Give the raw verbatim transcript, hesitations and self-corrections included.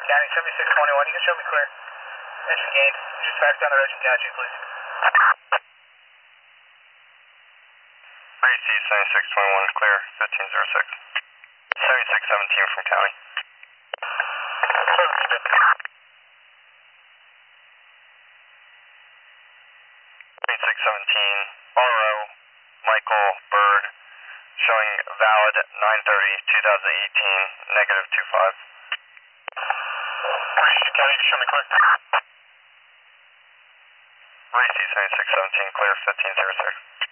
County, seventy-six twenty-one. You can show me clear. Engine gained. Just back down the road and catch you, please. R E C seventy-six twenty-one, clear, fifteen oh six. seventy-six seventeen from County. seventy-six seventeen, R O, Michael Bird, showing valid nine thirty twenty eighteen, negative two five. R E C County, you can show me clear. R E C seventy-six seventeen, clear, fifteen oh six.